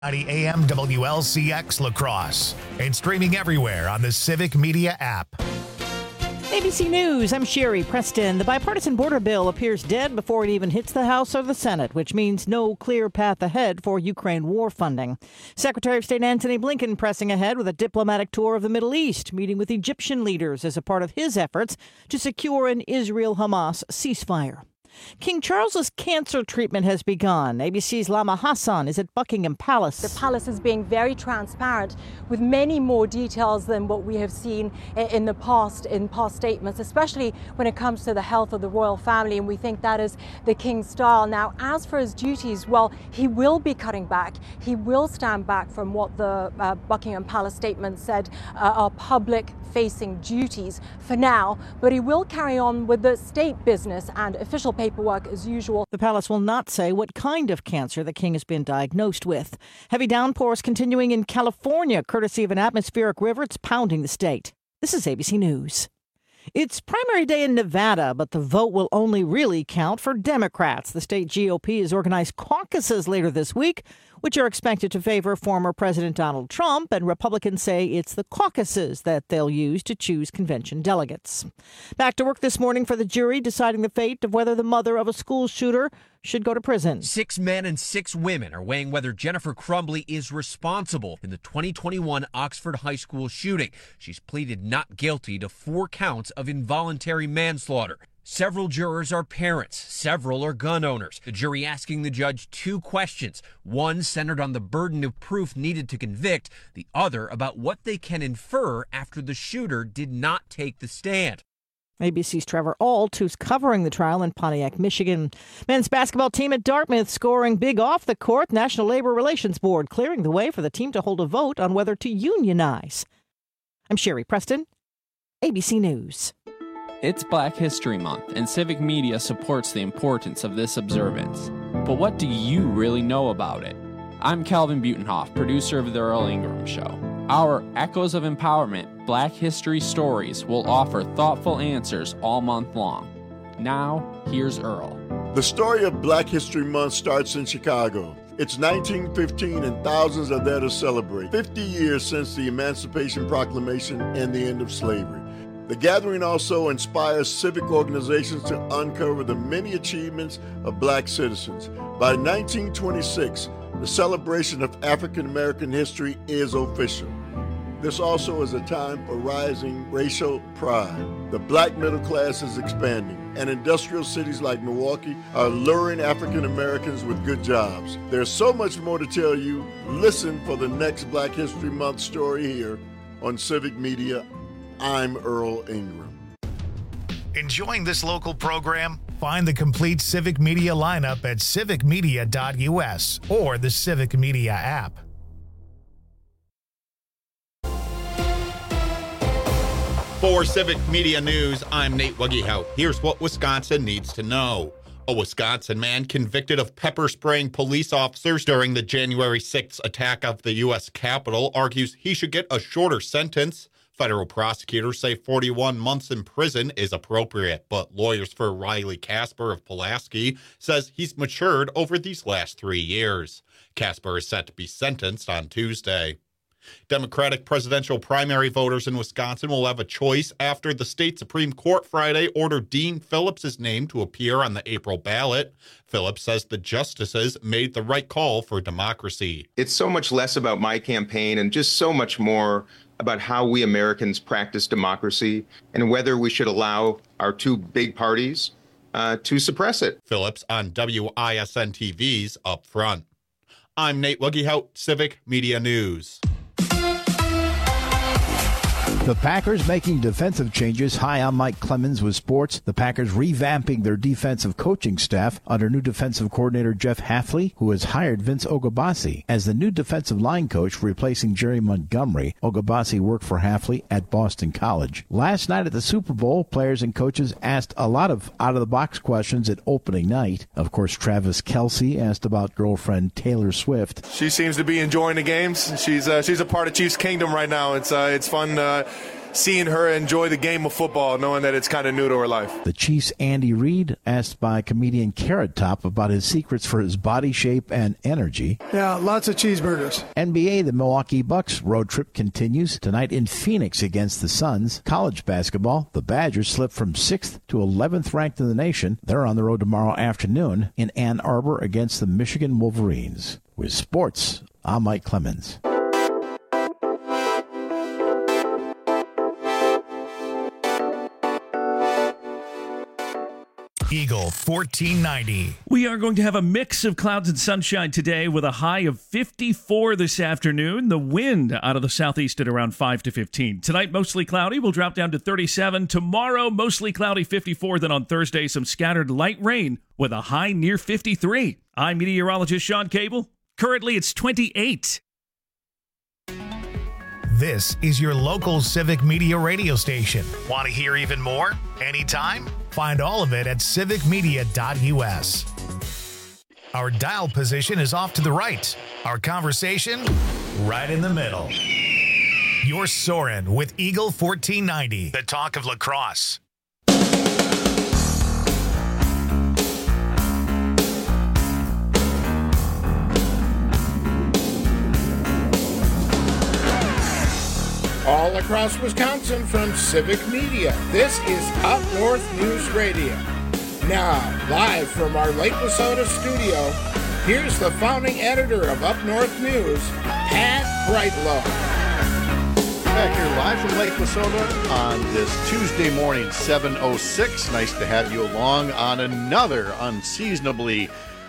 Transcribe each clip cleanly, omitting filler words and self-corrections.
90 AM WLCX La Crosse and streaming everywhere on the Civic Media app. ABC News, I'm Sherry Preston. The bipartisan border bill appears dead before it even hits the House or the Senate, which means no clear path ahead for Ukraine war funding. Secretary of State Antony Blinken pressing ahead with a diplomatic tour of the Middle East, meeting with Egyptian leaders as a part of his efforts to secure an Israel-Hamas ceasefire. King Charles's cancer treatment has begun. ABC's Lama Hassan is at Buckingham Palace. The palace is being very transparent with many more details than what we have seen in past statements, especially when it comes to the health of the royal family, and we think that is the king's style. Now, as for his duties, well, he will be cutting back. He will stand back from what the Buckingham Palace statement said are public-facing duties for now, but he will carry on with the state business and official paperwork as usual. The palace will not say what kind of cancer the king has been diagnosed with. Heavy downpours continuing in California, courtesy of an atmospheric river. It's pounding the state. This is ABC News. It's primary day in Nevada, but the vote will only really count for Democrats. The state GOP has organized caucuses later this week, which are expected to favor former President Donald Trump, and Republicans say it's the caucuses that they'll use to choose convention delegates. Back to work this morning for the jury, deciding the fate of whether the mother of a school shooter should go to prison. 6 men and 6 women are weighing whether Jennifer Crumbley is responsible in the 2021 Oxford High School shooting. She's pleaded not guilty to 4 counts of involuntary manslaughter. Several jurors are parents. Several are gun owners. The jury asking the judge 2 questions. One centered on the burden of proof needed to convict. The other about what they can infer after the shooter did not take the stand. ABC's Trevor Ault, who's covering the trial in Pontiac, Michigan. Men's basketball team at Dartmouth scoring big off the court. National Labor Relations Board clearing the way for the team to hold a vote on whether to unionize. I'm Sherry Preston, ABC News. It's Black History Month, and Civic Media supports the importance of this observance. But what do you really know about it? I'm Calvin Butenhoff, producer of The Earl Ingram Show. Our Echoes of Empowerment Black History Stories will offer thoughtful answers all month long. Now, here's Earl. The story of Black History Month starts in Chicago. It's 1915 and thousands are there to celebrate 50 years since the Emancipation Proclamation and the end of slavery. The gathering also inspires civic organizations to uncover the many achievements of black citizens. By 1926, the celebration of African American history is official. This also is a time for rising racial pride. The black middle class is expanding, and industrial cities like Milwaukee are luring African Americans with good jobs. There's so much more to tell you. Listen for the next Black History Month story here on Civic Media. I'm Earl Ingram. Enjoying this local program? Find the complete Civic Media lineup at civicmedia.us or the Civic Media app. For Civic Media News, I'm Nate Wuggehout. Here's what Wisconsin needs to know. A Wisconsin man convicted of pepper spraying police officers during the January 6th attack of the U.S. Capitol argues he should get a shorter sentence. Federal prosecutors say 41 months in prison is appropriate, but lawyers for Riley Casper of Pulaski says he's matured over these last 3 years. Casper is set to be sentenced on Tuesday. Democratic presidential primary voters in Wisconsin will have a choice after the state Supreme Court Friday ordered Dean Phillips' name to appear on the April ballot. Phillips says the justices made the right call for democracy. It's so much less about my campaign and just so much more about how we Americans practice democracy and whether we should allow our 2 big parties to suppress it. Phillips on WISN TV's Up Front. I'm Nate Wuggehout, Civic Media News. The Packers making defensive changes. Hi, I'm Mike Clemens with sports. The Packers revamping their defensive coaching staff under new defensive coordinator Jeff Hafley, who has hired Vince Ogabasi as the new defensive line coach, replacing Jerry Montgomery. Ogabasi worked for Hafley at Boston College. Last night at the Super Bowl, players and coaches asked a lot of out-of-the-box questions at opening night. Of course, Travis Kelce asked about girlfriend Taylor Swift. She seems to be enjoying the games. She's a part of Chiefs Kingdom right now. It's fun seeing her enjoy the game of football, knowing that it's kind of new to her life. The Chiefs' Andy Reid, asked by comedian Carrot Top about his secrets for his body shape and energy. Yeah, lots of cheeseburgers. NBA, the Milwaukee Bucks road trip continues tonight in Phoenix against the Suns. College basketball, the Badgers slipped from 6th to 11th ranked in the nation. They're on the road tomorrow afternoon in Ann Arbor against the Michigan Wolverines. With sports, I'm Mike Clemens. Eagle 1490. We are going to have a mix of clouds and sunshine today with a high of 54 this afternoon. The wind out of the southeast at around 5 to 15. Tonight, mostly cloudy. We'll drop down to 37. Tomorrow, mostly cloudy, 54. Then on Thursday, some scattered light rain with a high near 53. I'm meteorologist Sean Cable. Currently, it's 28. This is your local Civic Media radio station. Want to hear even more? Anytime? Find all of it at civicmedia.us. Our dial position is off to the right. Our conversation, right in the middle. You're soaring with Eagle 1490, the talk of lacrosse. All across Wisconsin from Civic Media, this is Up North News Radio. Now, live from our Lake Wissota studio, here's the founding editor of Up North News, Pat Brightlow. Back here live from Lake Wissota on this Tuesday morning, 7:06. Nice to have you along on another unseasonably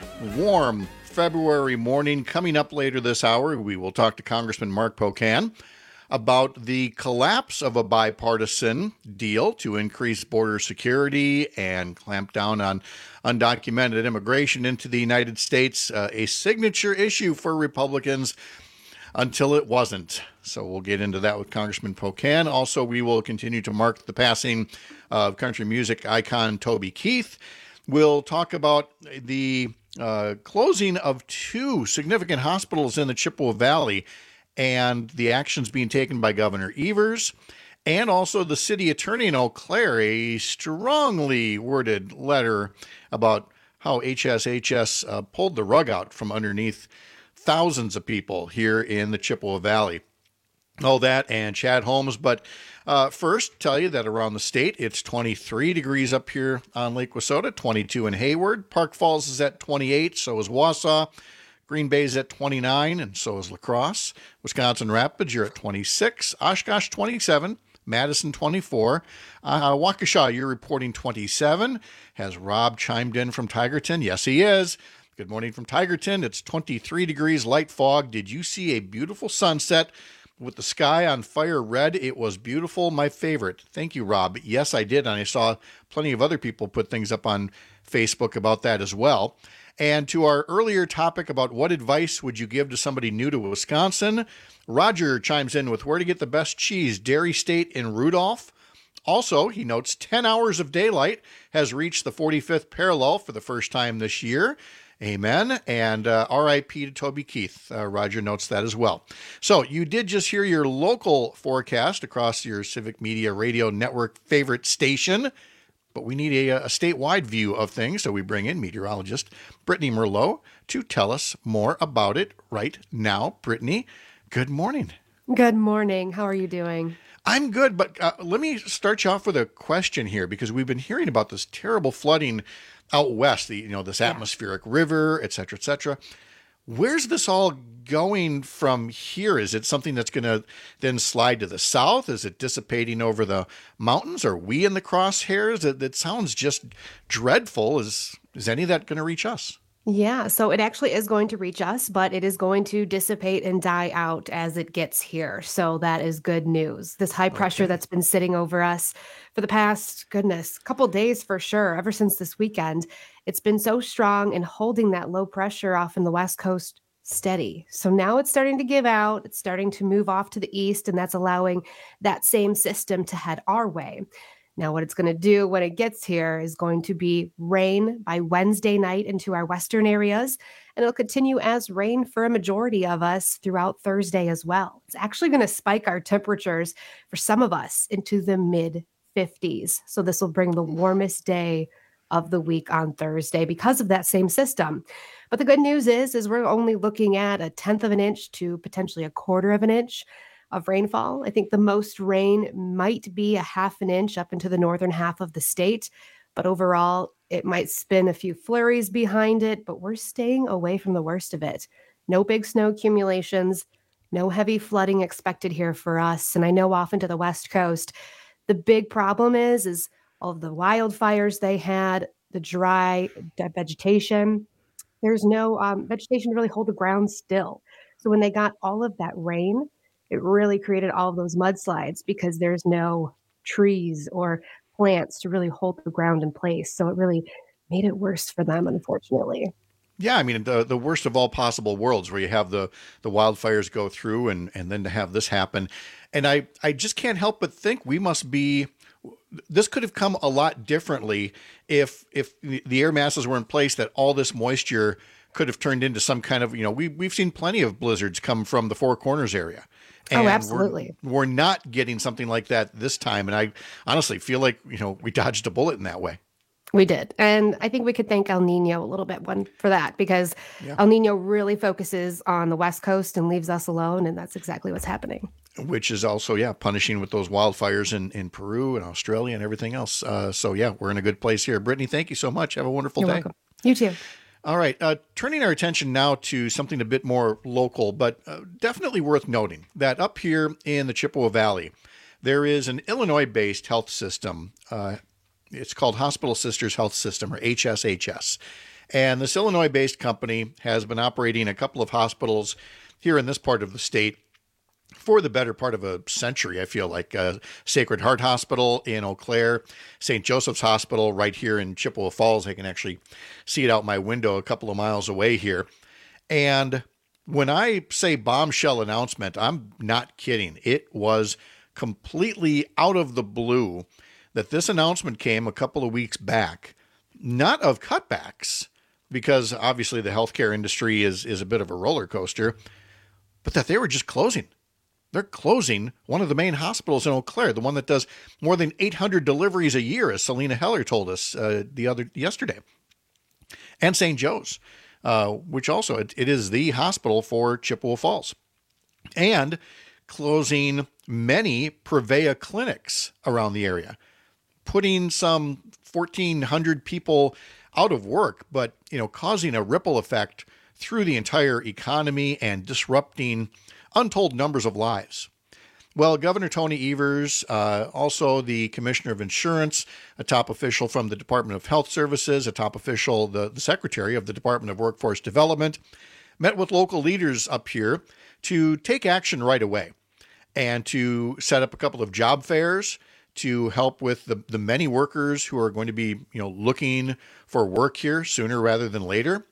warm February morning. Coming up later this hour, we will talk to Congressman Mark Pocan about the collapse of a bipartisan deal to increase border security and clamp down on undocumented immigration into the United States, a signature issue for Republicans until it wasn't. So we'll get into that with Congressman Pocan. Also, we will continue to mark the passing of country music icon Toby Keith. We'll talk about the closing of 2 significant hospitals in the Chippewa Valley and the actions being taken by Governor Evers, and also the city attorney in Eau Claire, a strongly worded letter about how HSHS pulled the rug out from underneath thousands of people here in the Chippewa Valley. All that and Chad Holmes, but first tell you that around the state, it's 23 degrees up here on Lake Wissota, 22 in Hayward. Park Falls is at 28, so is Wausau. Green Bay's at 29, and so is La Crosse. Wisconsin Rapids, you're at 26. Oshkosh, 27. Madison, 24. Waukesha, you're reporting 27. Has Rob chimed in from Tigerton? Yes, he is. Good morning from Tigerton. It's 23 degrees, light fog. Did you see a beautiful sunset with the sky on fire red? It was beautiful, my favorite. Thank you, Rob. Yes, I did, and I saw plenty of other people put things up on Facebook about that as well. And to our earlier topic about what advice would you give to somebody new to Wisconsin, Roger chimes in with where to get the best cheese, Dairy State in Rudolph. Also, he notes 10 hours of daylight has reached the 45th parallel for the first time this year. Amen. And R.I.P. to Toby Keith. Roger notes that as well. So you did just hear your local forecast across your Civic Media Radio Network favorite station. But we need a statewide view of things, so we bring in meteorologist Brittany Merlot to tell us more about it right now. Brittany, good morning. Good morning. How are you doing? I'm good, but let me start you off with a question here, because we've been hearing about this terrible flooding out west, this atmospheric river, et cetera, et cetera. Where's this all going from here? Is it something that's going to then slide to the south? Is it dissipating over the mountains? Are we in the crosshairs? That sounds just dreadful. Is any of that going to reach us? Yeah, so it actually is going to reach us, but it is going to dissipate and die out as it gets here. So that is good news. This high pressure that's been sitting over us for the past, couple days for sure, ever since this weekend, it's been so strong and holding that low pressure off in the West Coast steady. So now it's starting to give out. It's starting to move off to the east, and that's allowing that same system to head our way. Now, what it's going to do when it gets here is going to be rain by Wednesday night into our western areas, and it'll continue as rain for a majority of us throughout Thursday as well. It's actually going to spike our temperatures for some of us into the mid 50s. So this will bring the warmest day of the week on Thursday because of that same system. But the good news is we're only looking at 1/10 of an inch to potentially 1/4 of an inch of rainfall. I think the most rain might be 1/2 an inch up into the northern half of the state, but overall it might spin a few flurries behind it, but we're staying away from the worst of it. No big snow accumulations, no heavy flooding expected here for us. And I know off into the West Coast, the big problem is all of the wildfires they had, the dry vegetation. There's no vegetation to really hold the ground still. So when they got all of that rain, it really created all of those mudslides because there's no trees or plants to really hold the ground in place. So it really made it worse for them, unfortunately. Yeah, I mean, the worst of all possible worlds where you have the wildfires go through and then to have this happen. And I just can't help but think this could have come a lot differently if the air masses were in place, that all this moisture could have turned into some kind of, we've seen plenty of blizzards come from the Four Corners area. And absolutely. We're not getting something like that this time. And I honestly feel like, we dodged a bullet in that way. We did. And I think we could thank El Nino a little bit for that, because El Nino really focuses on the West Coast and leaves us alone. And that's exactly what's happening. Which is also, punishing with those wildfires in Peru and Australia and everything else. We're in a good place here. Brittany, thank you so much. Have a wonderful day. Welcome. You too. All right. Turning our attention now to something a bit more local, but definitely worth noting that up here in the Chippewa Valley, there is an Illinois-based health system. It's called Hospital Sisters Health System, or HSHS. And this Illinois-based company has been operating a couple of hospitals here in this part of the state for the better part of a century, I feel like. Sacred Heart Hospital in Eau Claire, St. Joseph's Hospital right here in Chippewa Falls. I can actually see it out my window a couple of miles away here. And when I say bombshell announcement, I'm not kidding. It was completely out of the blue that this announcement came a couple of weeks back, not of cutbacks, because obviously the healthcare industry is a bit of a roller coaster, but that they were just closing. They're closing one of the main hospitals in Eau Claire, the one that does more than 800 deliveries a year, as Selena Heller told us yesterday. And St. Joe's, which also it is the hospital for Chippewa Falls. And closing many Prevea clinics around the area, putting some 1,400 people out of work, but causing a ripple effect through the entire economy and disrupting untold numbers of lives. Well, Governor Tony Evers, also the Commissioner of Insurance, a top official from the Department of Health Services, a top official, the Secretary of the Department of Workforce Development, met with local leaders up here to take action right away and to set up a couple of job fairs to help with the many workers who are going to be, looking for work here sooner rather than later.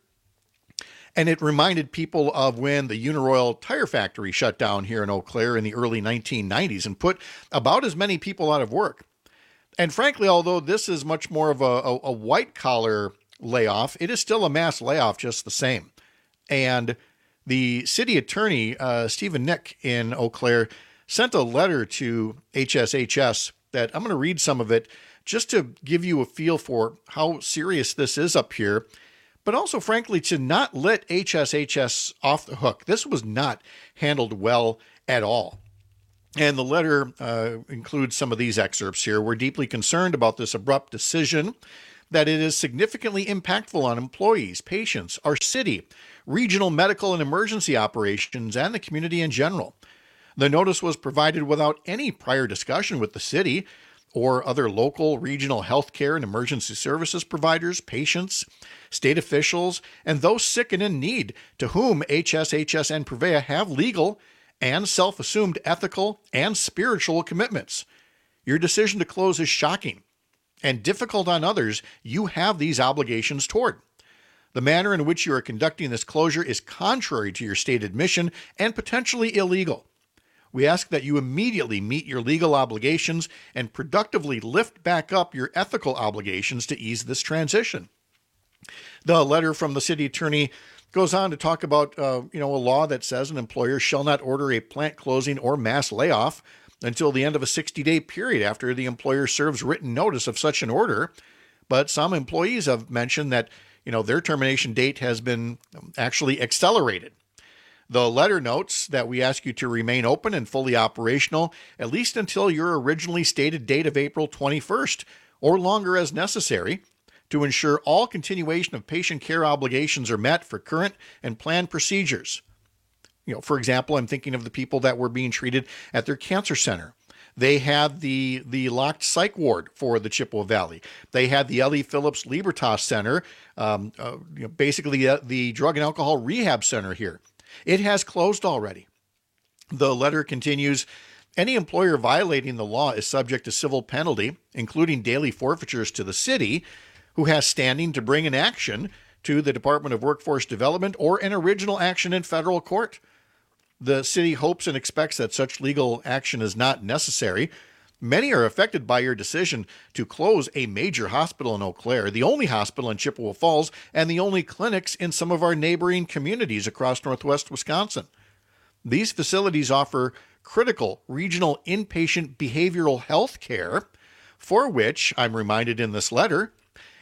And it reminded people of when the Uniroyal Tire Factory shut down here in Eau Claire in the early 1990s and put about as many people out of work. And frankly, although this is much more of a white-collar layoff, it is still a mass layoff just the same. And the city attorney, Stephen Nick in Eau Claire, sent a letter to HSHS that I'm going to read some of it just to give you a feel for how serious this is up here, but also, frankly, to not let HSHS off the hook. This was not handled well at all. And the letter includes some of these excerpts here. We're deeply concerned about this abrupt decision, that it is significantly impactful on employees, patients, our city, regional medical and emergency operations, and the community in general. The notice was provided without any prior discussion with the city or other local, regional healthcare and emergency services providers, patients, state officials, and those sick and in need, to whom HSHS and Prevea have legal and self-assumed ethical and spiritual commitments. Your decision to close is shocking and difficult on others you have these obligations toward. The manner in which you are conducting this closure is contrary to your stated mission and potentially illegal. We ask that you immediately meet your legal obligations and productively lift back up your ethical obligations to ease this transition. The letter from the city attorney goes on to talk about, a law that says an employer shall not order a plant closing or mass layoff until the end of a 60-day period after the employer serves written notice of such an order. But some employees have mentioned that, their termination date has been actually accelerated. The letter notes that we ask you to remain open and fully operational at least until your originally stated date of April 21st or longer as necessary to ensure all continuation of patient care obligations are met for current and planned procedures. For example, I'm thinking of the people that were being treated at their cancer center. They had the locked psych ward for the Chippewa Valley. They had the L.E. Phillips Libertas Center, basically the drug and alcohol rehab center here. It has closed already. The letter continues, any employer violating the law is subject to civil penalty, including daily forfeitures to the city, who has standing to bring an action to the Department of Workforce Development or an original action in federal court. The city hopes and expects that such legal action is not necessary. Many are affected by your decision to close a major hospital in Eau Claire, the only hospital in Chippewa Falls, and the only clinics in some of our neighboring communities across northwest Wisconsin. These facilities offer critical regional inpatient behavioral health care, for which, I'm reminded in this letter,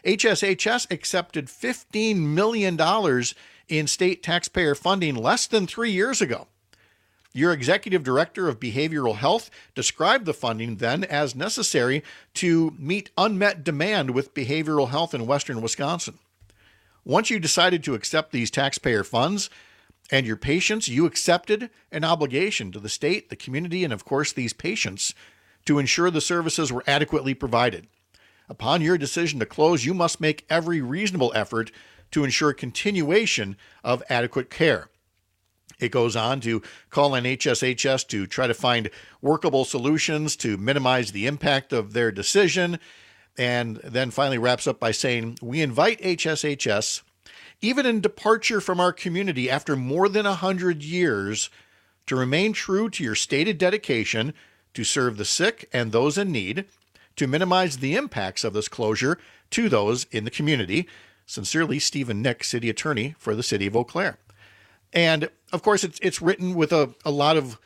HSHS accepted $15 million in state taxpayer funding less than 3 years ago. Your executive director of behavioral health described the funding then as necessary to meet unmet demand with behavioral health in western Wisconsin. Once you decided to accept these taxpayer funds and your patients, you accepted an obligation to the state, the community, and of course these patients to ensure the services were adequately provided. Upon your decision to close, you must make every reasonable effort to ensure continuation of adequate care. It goes on to call on HSHS to try to find workable solutions to minimize the impact of their decision, and then finally wraps up by saying, we invite HSHS, even in departure from our community after more than 100 years, to remain true to your stated dedication to serve the sick and those in need, to minimize the impacts of this closure to those in the community. Sincerely, Stephen Nick, City Attorney for the City of Eau Claire. And of course, it's written with a lot of,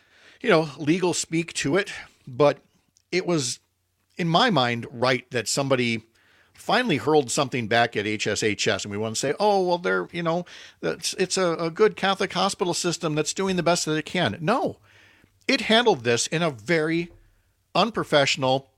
legal speak to it, but it was, in my mind, right that somebody finally hurled something back at HSHS, and we want to say, oh, well, they're, it's a good Catholic hospital system that's doing the best that it can. No, it handled this in a very unprofessional,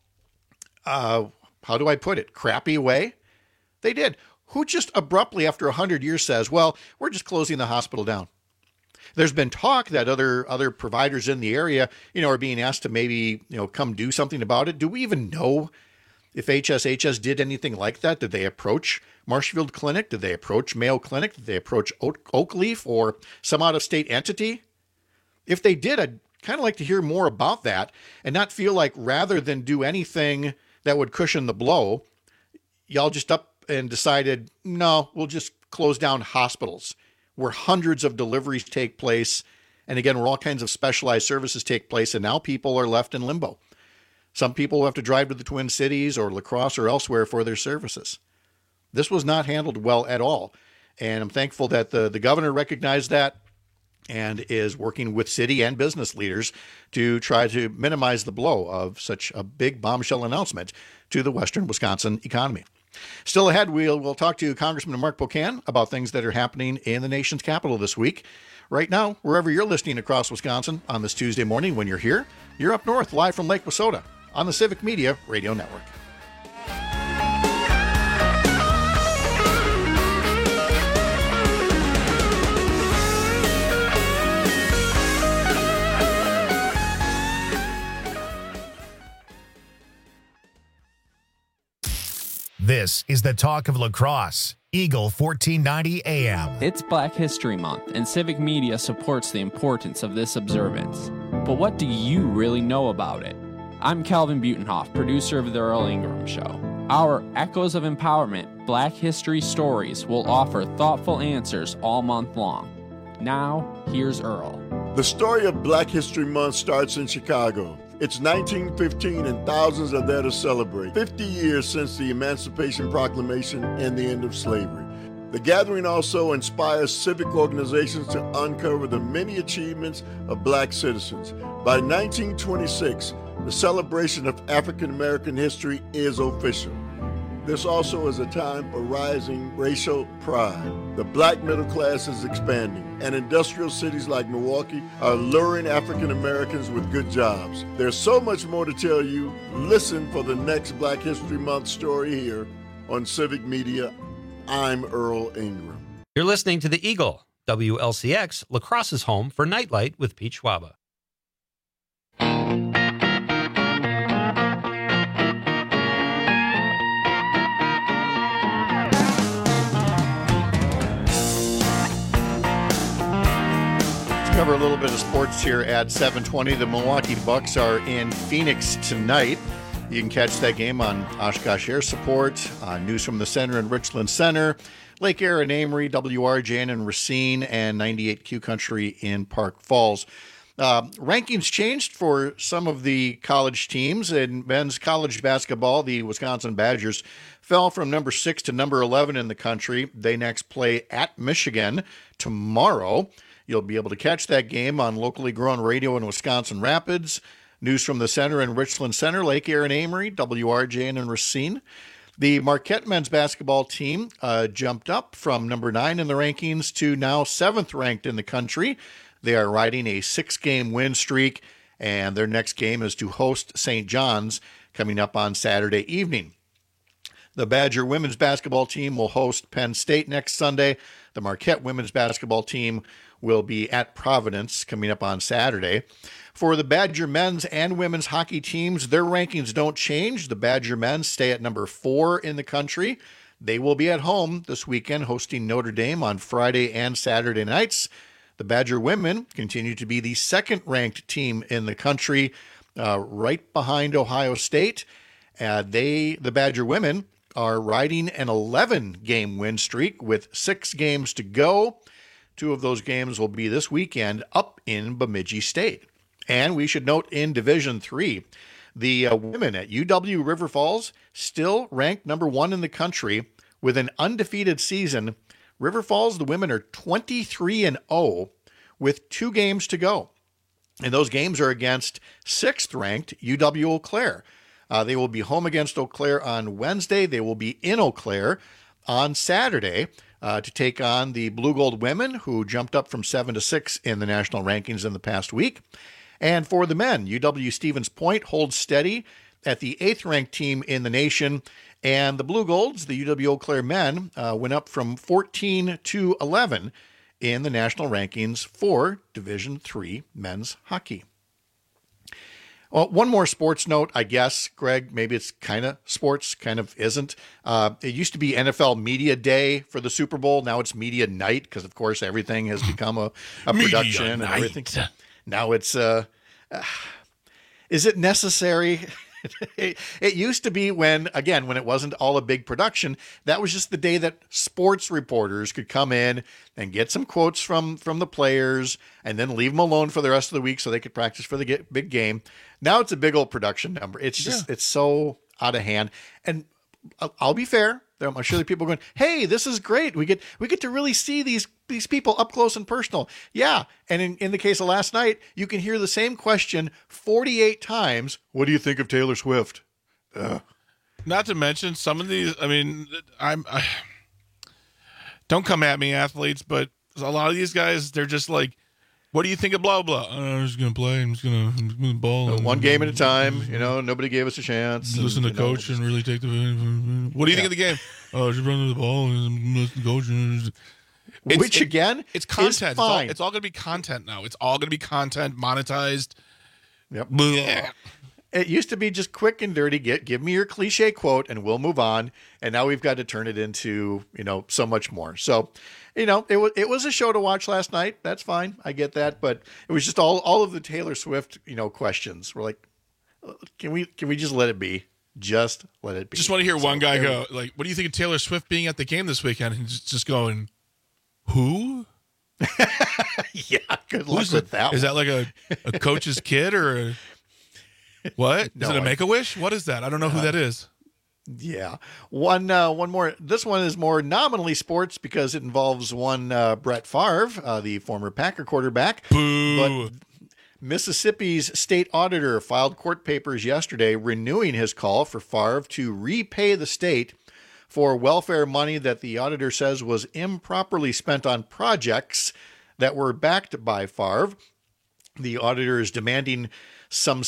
how do I put it, crappy way. They did. Who just abruptly after 100 years says, well, we're just closing the hospital down? There's been talk that other providers in the area, are being asked to maybe, come do something about it. Do we even know if HSHS did anything like that? Did they approach Marshfield Clinic? Did they approach Mayo Clinic? Did they approach Oakleaf or some out-of-state entity? If they did, I'd kind of like to hear more about that and not feel like rather than do anything that would cushion the blow, y'all just up and decided, no, we'll just close down hospitals where hundreds of deliveries take place. And again, where all kinds of specialized services take place. And now people are left in limbo. Some people have to drive to the Twin Cities or La Crosse or elsewhere for their services. This was not handled well at all. And I'm thankful that the governor recognized that and is working with city and business leaders to try to minimize the blow of such a big bombshell announcement to the western Wisconsin economy. Still ahead, we'll talk to Congressman Mark Pocan about things that are happening in the nation's capital this week. Right now, wherever you're listening across Wisconsin on this Tuesday morning, when you're here, you're up north, live from Lake Wissota on the Civic Media Radio Network. This is the Talk of La Crosse, Eagle 1490 AM. It's Black History Month, and Civic Media supports the importance of this observance. But what do you really know about it? I'm Calvin Butenhoff, producer of The Earl Ingram Show. Our Echoes of Empowerment Black History Stories will offer thoughtful answers all month long. Now, here's Earl. The story of Black History Month starts in Chicago. It's 1915 and thousands are there to celebrate 50 years since the Emancipation Proclamation and the end of slavery. The gathering also inspires civic organizations to uncover the many achievements of Black citizens. By 1926, the celebration of African American history is official. This also is a time for rising racial pride. The Black middle class is expanding, and industrial cities like Milwaukee are luring African Americans with good jobs. There's so much more to tell you. Listen for the next Black History Month story here on Civic Media. I'm Earl Ingram. You're listening to The Eagle, WLCX, La Crosse's home for Nightlight with Pete Schwaba. Cover a little bit of sports here at 7:20. The Milwaukee Bucks are in Phoenix tonight. You can catch that game on Oshkosh Air Support, News from the Center in Richland Center, Lake Air and Amory, WRJN in Racine, and 98 Q Country in Park Falls. Rankings changed for some of the college teams. In men's college basketball, the Wisconsin Badgers fell from number 6 to number 11 in the country. They next play at Michigan tomorrow. You'll be able to catch that game on locally grown radio in Wisconsin Rapids, News from the Center in Richland Center, Lake Air and Amory, WRJN in Racine. The Marquette men's basketball team jumped up from number 9 in the rankings to now 7th ranked in the country. They are riding a 6-game win streak, and their next game is to host St. John's coming up on Saturday evening. The Badger women's basketball team will host Penn State next Sunday. The Marquette women's basketball team will be at Providence coming up on Saturday. For the Badger men's and women's hockey teams, their rankings don't change. The Badger men stay at number 4 in the country. They will be at home this weekend hosting Notre Dame on Friday and Saturday nights. The Badger women continue to be the 2nd-ranked team in the country, right behind Ohio State. The Badger women are riding an 11-game win streak with 6 games to go. 2 of those games will be this weekend up in Bemidji State. And we should note in Division III, the women at UW River Falls still ranked number 1 in the country with an undefeated season. River Falls, the women are 23-0 with 2 games to go. And those games are against 6th-ranked UW Eau Claire. They will be home against Eau Claire on Wednesday. They will be in Eau Claire on Saturday to take on the Blue Gold women, who jumped up from 7 to 6 in the national rankings in the past week. And for the men, UW Stevens Point holds steady at the 8th-ranked team in the nation. And the Blue Golds, the UW Eau Claire men, went up from 14 to 11 in the national rankings for Division III men's hockey. Well, one more sports note, I guess, Greg. Maybe it's kind of sports, kind of isn't. It used to be NFL Media Day for the Super Bowl. Now it's Media Night because, of course, everything has become a production and everything. Now it's, is it necessary? It used to be when it wasn't all a big production, that was just the day that sports reporters could come in and get some quotes from the players and then leave them alone for the rest of the week so they could practice for the big game. Now it's a big old production number. It's just, It's so out of hand. And I'll be fair. I'm sure there are people going, hey, this is great. We get to really see these people up close and personal. Yeah. And in the case of last night, you can hear the same question 48 times. What do you think of Taylor Swift? Not to mention some of these, I mean, don't come at me, athletes, but a lot of these guys, they're just like, what do you think of blah, blah? I'm just going to play. I'm just going to move the ball. One game at a time. Nobody gave us a chance. Listen to coach and really take the... What do you think of the game? Oh, just run the ball and listen to coach. Which, again, it's content. Is fine. It's all going to be content now. It's all going to be content, monetized. Yep. Blech. It used to be just quick and dirty. Give me your cliche quote and we'll move on. And now we've got to turn it into, so much more. So, it was a show to watch last night. That's fine. I get that. But it was just all of the Taylor Swift, questions. We're like, can we just let it be? Just let it be. Just want to hear one guy go, like, what do you think of Taylor Swift being at the game this weekend? And just going, who? Yeah, good luck with that. Is that like a coach's kid or what? No, is it a Make-A-Wish? What is that? I don't know who that is. Yeah. One more. This one is more nominally sports because it involves one Brett Favre, the former Packer quarterback. Boo. But Mississippi's state auditor filed court papers yesterday renewing his call for Favre to repay the state for welfare money that the auditor says was improperly spent on projects that were backed by Favre. The auditor is demanding some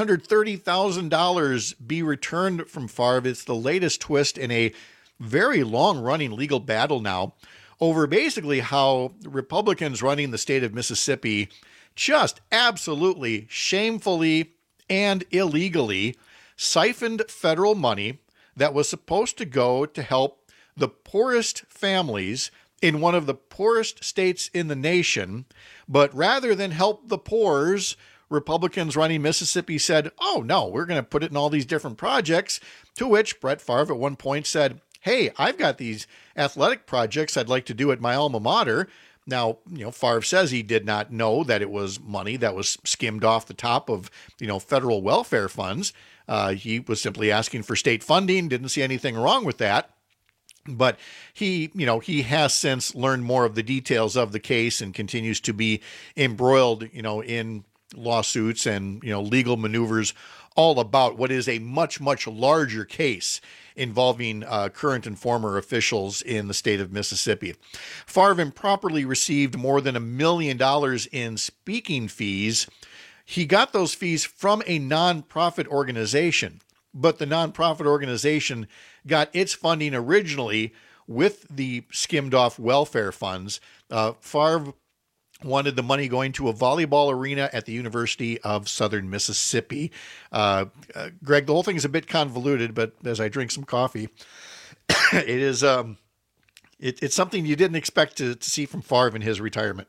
$730,000 be returned from Favre. It's the latest twist in a very long-running legal battle now over basically how Republicans running the state of Mississippi just absolutely shamefully and illegally siphoned federal money that was supposed to go to help the poorest families in one of the poorest states in the nation. But rather than help the poors, Republicans running Mississippi said, oh, no, we're going to put it in all these different projects, to which Brett Favre at one point said, hey, I've got these athletic projects I'd like to do at my alma mater. Now, Favre says he did not know that it was money that was skimmed off the top of, federal welfare funds. He was simply asking for state funding, didn't see anything wrong with that. But he has since learned more of the details of the case and continues to be embroiled, in lawsuits and, legal maneuvers all about what is a much, much larger case involving current and former officials in the state of Mississippi. Favre improperly received more than $1 million in speaking fees. He got those fees from a nonprofit organization, but the nonprofit organization got its funding originally with the skimmed off welfare funds. Favre wanted the money going to a volleyball arena at the University of Southern Mississippi. Greg, the whole thing is a bit convoluted, but as I drink some coffee, it is it's something you didn't expect to see from Favre in his retirement.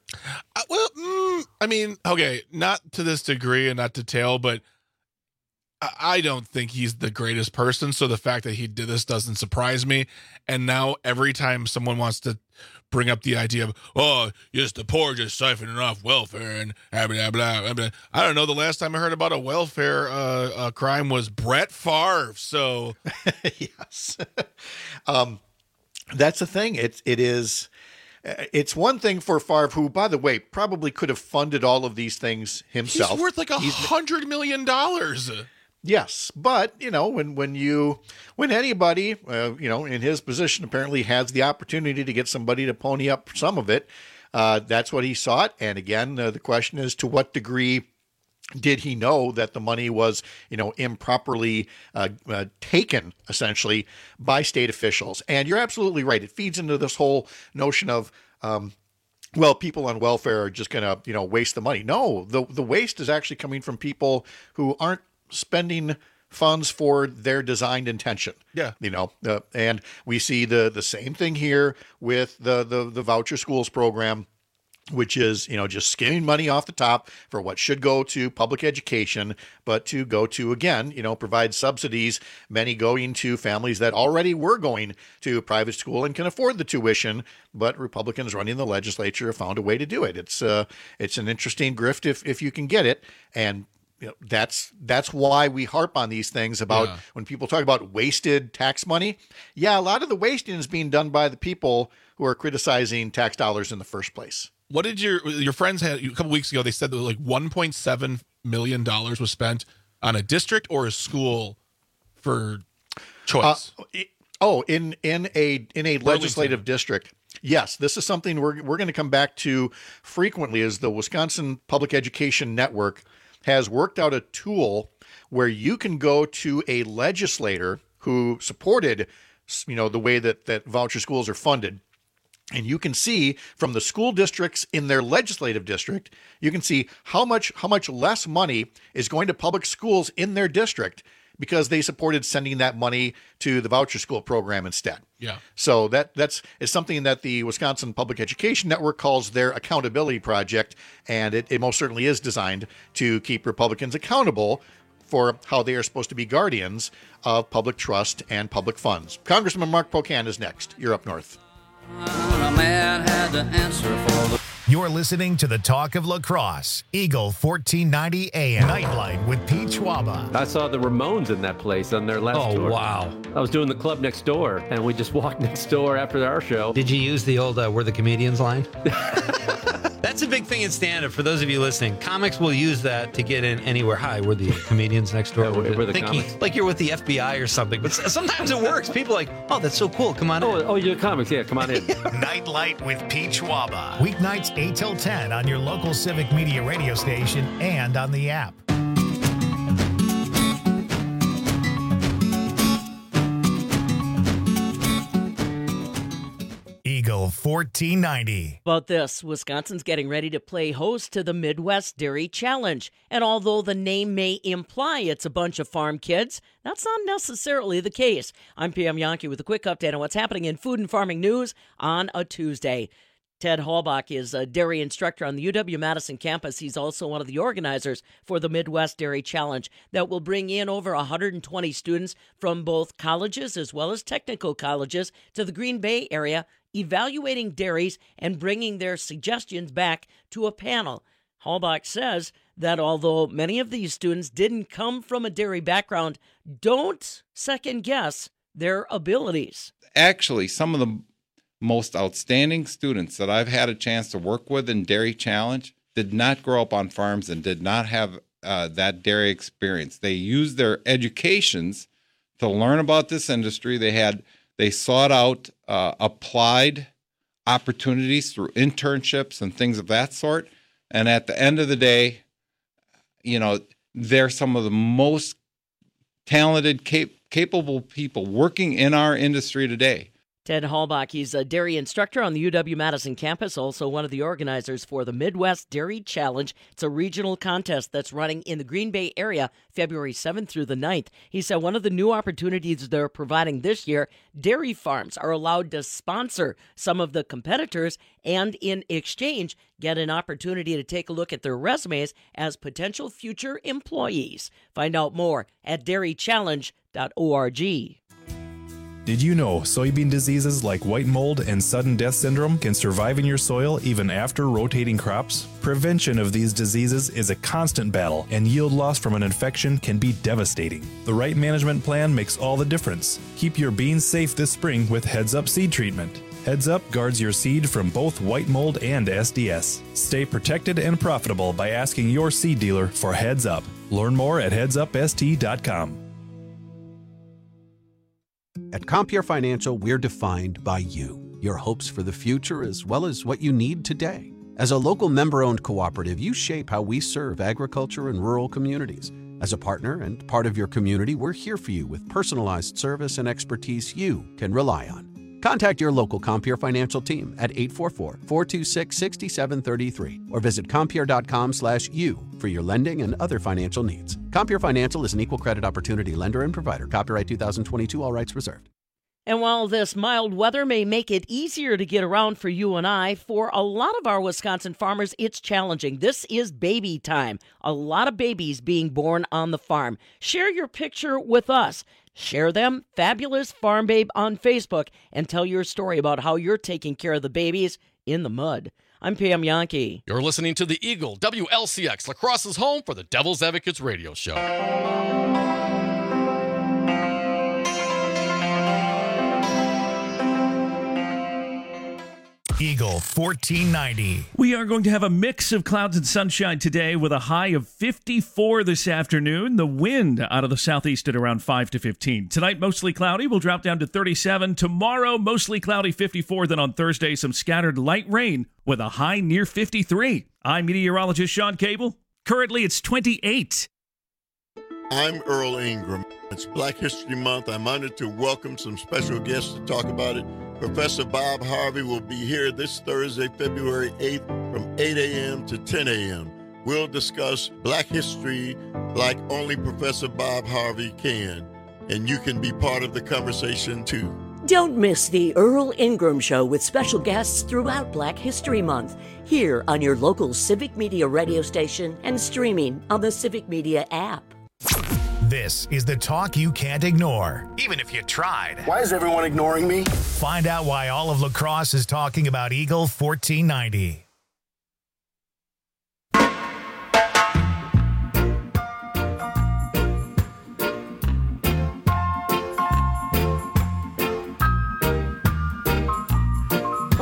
Okay, not to this degree and not detail, but I don't think he's the greatest person. So the fact that he did this doesn't surprise me. And now every time someone wants to bring up the idea of, oh, yes, the poor just siphoning off welfare and blah, blah, blah, blah. I don't know. The last time I heard about a welfare crime was Brett Favre. So yes, that's the thing. It's one thing for Favre, who, by the way, probably could have funded all of these things himself. He's worth like $100 million. Yes, but when anybody in his position apparently has the opportunity to get somebody to pony up some of it, that's what he sought. And again, the question is, to what degree did he know that the money was improperly taken essentially by state officials? And you're absolutely right. It feeds into this whole notion of people on welfare are just going to waste the money. No, the waste is actually coming from people who aren't spending funds for their designed intention. Yeah. And we see the same thing here with the voucher schools program, which is, just skimming money off the top for what should go to public education, but to go to, again, provide subsidies, many going to families that already were going to private school and can afford the tuition, but Republicans running the legislature have found a way to do it. It's an interesting grift if you can get it. And that's why we harp on these things about when people talk about wasted tax money. Yeah, a lot of the wasting is being done by the people who are criticizing tax dollars in the first place. What did your friends had a couple weeks ago? They said that like $1.7 million was spent on a district or a school for choice. In a legislative district. Yes, this is something we're going to come back to frequently, as the Wisconsin Public Education Network has worked out a tool where you can go to a legislator who supported, the way that voucher schools are funded. And you can see from the school districts in their legislative district, you can see how much less money is going to public schools in their district because they supported sending that money to the voucher school program instead. Yeah. So that's something that the Wisconsin Public Education Network calls their accountability project, and it most certainly is designed to keep Republicans accountable for how they are supposed to be guardians of public trust and public funds. Congressman Mark Pocan is next. You're up north. A man had to answer for the You're listening to the Talk of Lacrosse, Eagle 1490 AM. Nightlight with Pete Schwaba. I saw the Ramones in that place on their last tour. Oh, wow. I was doing the club next door, and we just walked next door after our show. Did you use the old "We're the Comedians" line? That's a big thing in stand-up. For those of you listening, comics will use that to get in anywhere. Hi, we're the comedians next door. Yeah, we're the comics. Like you're with the FBI or something. But sometimes it works. People are like, oh, that's so cool. Come on in. Oh, you're comics. Yeah, come on in. Nightlight with Pete Schwaba. Weeknights 8 till 10 on your local Civic Media radio station and on the app. Eagle 1490. About this, Wisconsin's getting ready to play host to the Midwest Dairy Challenge. And although the name may imply it's a bunch of farm kids, that's not necessarily the case. I'm Pam Yankee with a quick update on what's happening in food and farming news on a Tuesday. Ted Halbach is a dairy instructor on the UW-Madison campus. He's also one of the organizers for the Midwest Dairy Challenge that will bring in over 120 students from both colleges as well as technical colleges to the Green Bay area, evaluating dairies and bringing their suggestions back to a panel. Halbach says that although many of these students didn't come from a dairy background, don't second-guess their abilities. Actually, some of the most outstanding students that I've had a chance to work with in Dairy Challenge did not grow up on farms and did not have that dairy experience. They used their educations to learn about this industry. They sought out applied opportunities through internships and things of that sort. And at the end of the day, you know, they're some of the most talented, capable people working in our industry today. Ted Halbach, he's a dairy instructor on the UW-Madison campus, also one of the organizers for the Midwest Dairy Challenge. It's a regional contest that's running in the Green Bay area February 7th through the 9th. He said one of the new opportunities they're providing this year, dairy farms are allowed to sponsor some of the competitors and in exchange get an opportunity to take a look at their resumes as potential future employees. Find out more at dairychallenge.org. Did you know soybean diseases like white mold and sudden death syndrome can survive in your soil even after rotating crops? Prevention of these diseases is a constant battle, and yield loss from an infection can be devastating. The right management plan makes all the difference. Keep your beans safe this spring with Heads Up Seed Treatment. Heads Up guards your seed from both white mold and SDS. Stay protected and profitable by asking your seed dealer for Heads Up. Learn more at headsupst.com. At Compeer Financial, we're defined by you, your hopes for the future, as well as what you need today. As a local member-owned cooperative, you shape how we serve agriculture and rural communities. As a partner and part of your community, we're here for you with personalized service and expertise you can rely on. Contact your local Compeer Financial team at 844-426-6733 or visit Compeer.com/you for your lending and other financial needs. Compeer Financial is an equal credit opportunity lender and provider. Copyright 2022, all rights reserved. And while this mild weather may make it easier to get around for you and I, for a lot of our Wisconsin farmers, it's challenging. This is baby time. A lot of babies being born on the farm. Share your picture with us. Share them, Fabulous Farm Babe, on Facebook, and tell your story about how you're taking care of the babies in the mud. I'm Pam Yankee. You're listening to the Eagle, WLCX, Lacrosse's home for the Devil's Advocates radio show. Eagle 1490. We are going to have a mix of clouds and sunshine today with a high of 54 this afternoon. The wind out of the southeast at around 5 to 15. Tonight, mostly cloudy. We'll drop down to 37. Tomorrow, mostly cloudy, 54. Then on Thursday, some scattered light rain with a high near 53. I'm meteorologist Sean Cable. Currently, it's 28. I'm Earl Ingram. It's Black History Month. I'm honored to welcome some special guests to talk about it. Professor Bob Harvey will be here this Thursday, February 8th from 8 a.m. to 10 a.m. We'll discuss Black history like only Professor Bob Harvey can, and you can be part of the conversation too. Don't miss the Earl Ingram Show with special guests throughout Black History Month, here on your local Civic Media radio station and streaming on the Civic Media app. This is the talk you can't ignore, even if you tried. Why is everyone ignoring me? Find out why all of lacrosse is talking about Eagle 1490.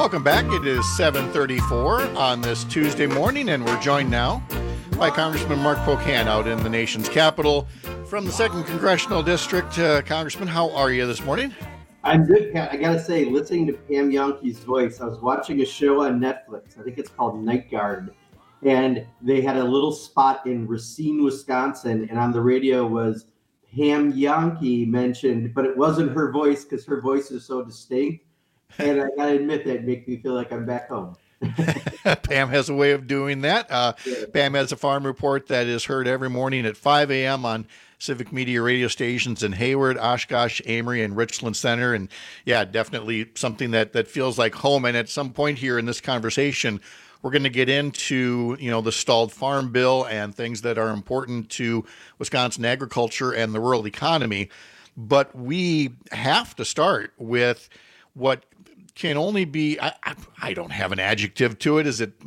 Welcome back. It is 7:34 on this Tuesday morning, and we're joined now by Congressman Mark Pocan out in the nation's capital from the 2nd Congressional District. Congressman, how are you this morning? I'm good, Pat. I got to say, listening to Pam Jahnke's voice, I was watching a show on Netflix. I think it's called Night Guard. And they had a little spot in Racine, Wisconsin. And on the radio was Pam Jahnke mentioned, but it wasn't her voice because her voice is so distinct. And I got to admit that makes me feel like I'm back home. Pam has a way of doing that. Pam has a farm report that is heard every morning at 5 a.m. on Civic Media radio stations in Hayward, Oshkosh, Amory, and Richland Center. And yeah, definitely something that feels like home. And at some point here in this conversation, we're going to get into, the stalled farm bill and things that are important to Wisconsin agriculture and the rural economy. But we have to start with what can only be, I don't have an adjective to it. Is it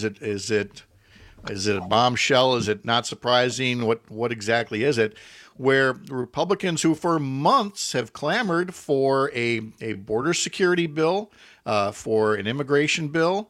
a bombshell? Is it not surprising? What exactly is it? Where Republicans who for months have clamored for a border security bill, for an immigration bill,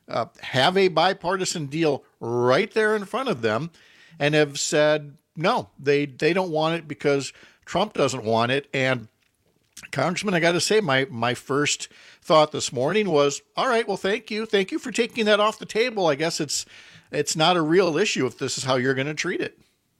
have a bipartisan deal right there in front of them and have said, no, they don't want it because Trump doesn't want it. And Congressman, I got to say, my first thought this morning was, all right, well, thank you for taking that off the table. I guess it's not a real issue if this is how you're going to treat it.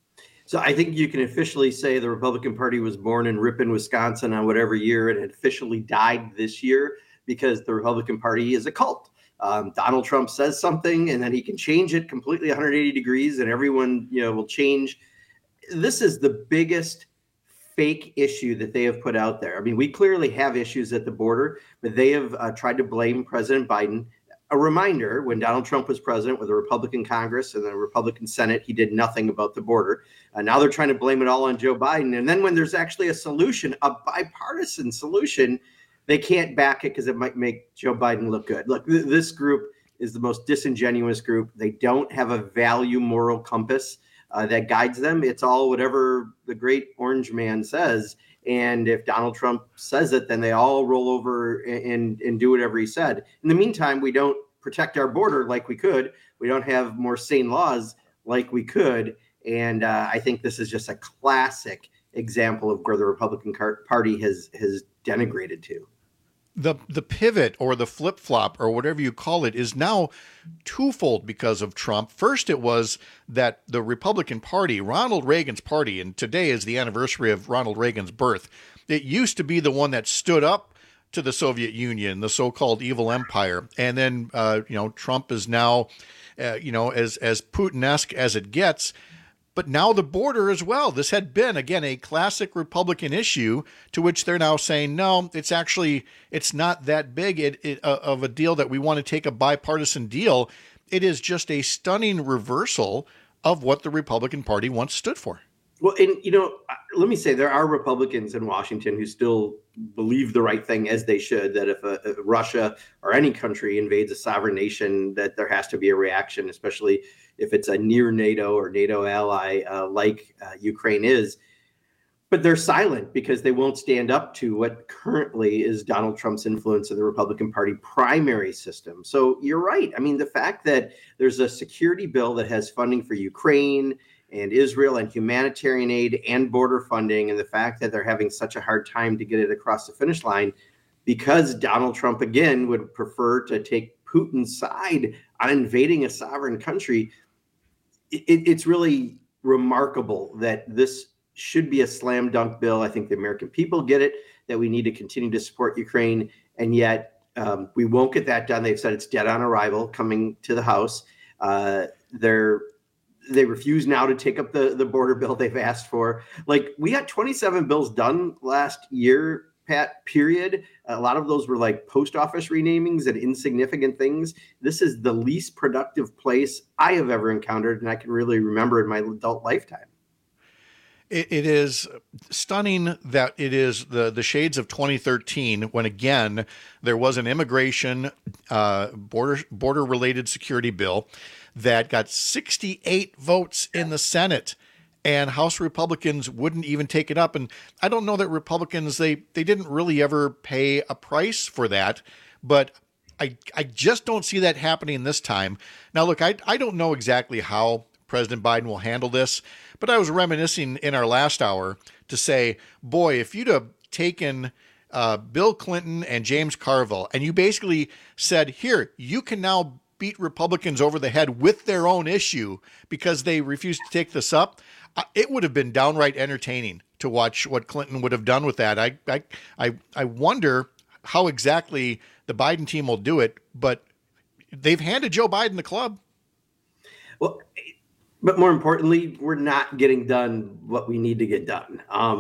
So I think you can officially say the Republican Party was born in Ripon, Wisconsin on whatever year, and it officially died this year because the Republican Party is a cult. Donald Trump says something and then he can change it completely 180 degrees and everyone, will change. This is the biggest fake issue that they have put out there. I mean, we clearly have issues at the border, but they have tried to blame President Biden. A reminder, when Donald Trump was president with a Republican Congress and a Republican Senate, he did nothing about the border. Now they're trying to blame it all on Joe Biden. And then when there's actually a solution, a bipartisan solution, they can't back it because it might make Joe Biden look good. Look, this group is the most disingenuous group. They don't have a value moral compass that guides them. It's all whatever the great orange man says. And if Donald Trump says it, then they all roll over and do whatever he said. In the meantime, we don't protect our border like we could. We don't have more sane laws like we could. And I think this is just a classic example of where the Republican Party has denigrated to. The pivot or the flip-flop or whatever you call it is now twofold because of Trump. First, it was that the Republican Party, Ronald Reagan's party, and today is the anniversary of Ronald Reagan's birth. It used to be the one that stood up to the Soviet Union, the so-called evil empire. And then, Trump is now, as Putin-esque as it gets. But now the border as well. This had been, again, a classic Republican issue to which they're now saying, no, it's not that big of a deal that we want to take a bipartisan deal. It is just a stunning reversal of what the Republican Party once stood for. Well, and, let me say there are Republicans in Washington who still believe the right thing as they should, that if Russia or any country invades a sovereign nation, that there has to be a reaction, especially if it's a near NATO or NATO ally like Ukraine is. But they're silent because they won't stand up to what currently is Donald Trump's influence in the Republican Party primary system. So you're right. I mean, the fact that there's a security bill that has funding for Ukraine and Israel and humanitarian aid and border funding, and the fact that they're having such a hard time to get it across the finish line because Donald Trump, again, would prefer to take Putin's side on invading a sovereign country. It's really remarkable that this should be a slam dunk bill. I think the American people get it, that we need to continue to support Ukraine, and yet we won't get that done. They've said it's dead on arrival coming to the House. They refuse now to take up the border bill they've asked for. Like, we had 27 bills done last year, Pat, period. A lot of those were like post office renamings and insignificant things. This is the least productive place I have ever encountered, and I can really remember in my adult lifetime. It is stunning that it is the shades of 2013 when, again, there was an immigration border-related security bill that got 68 votes in the Senate, and House Republicans wouldn't even take it up. And I don't know that Republicans, they didn't really ever pay a price for that, but I just don't see that happening this time. Now, look, I don't know exactly how President Biden will handle this, but I was reminiscing in our last hour to say, boy, if you'd have taken Bill Clinton and James Carville and you basically said, here, you can now beat Republicans over the head with their own issue because they refused to take this up, it would have been downright entertaining to watch what Clinton would have done with that. I wonder how exactly the Biden team will do it, but they've handed Joe Biden the club. Well, but more importantly, we're not getting done what we need to get done.